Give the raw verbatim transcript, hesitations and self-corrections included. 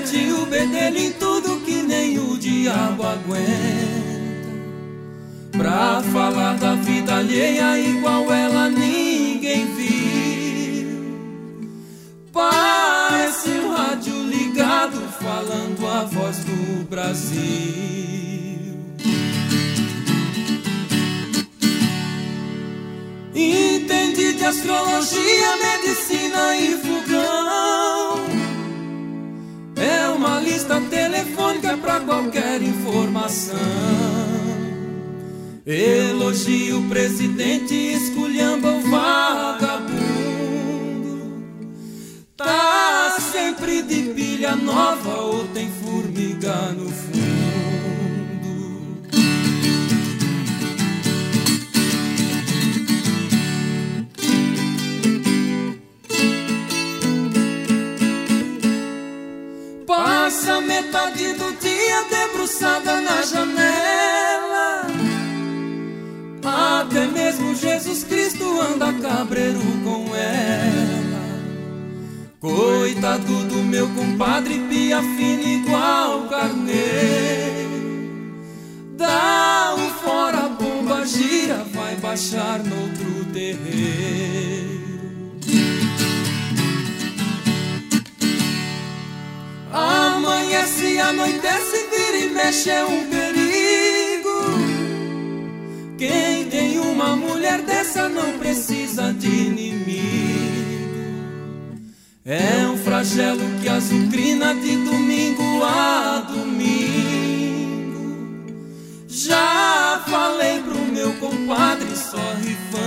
mete o bedelho em tudo que nem o diabo aguenta. Pra falar da vida alheia igual ela ninguém viu. Parece um rádio ligado falando a voz do Brasil. Entendi de astrologia, medicina e fogão. É uma lista telefônica pra qualquer informação. Elogia o presidente, esculhamba o vagabundo. Tá sempre de pilha nova ou tem formiga no fundo. Passa metade do dia debruçada na janela. Até mesmo Jesus Cristo anda cabreiro com ela. Coitado do meu compadre, pia fina igual carneiro. Dá um fora, bomba gira, vai baixar noutro terreiro. Amanhece, anoitece, vira e mexe, é um perigo. Quem tem uma mulher dessa não precisa de inimigo. É um flagelo que azucrina de domingo a domingo. Já falei pro meu compadre, só rifando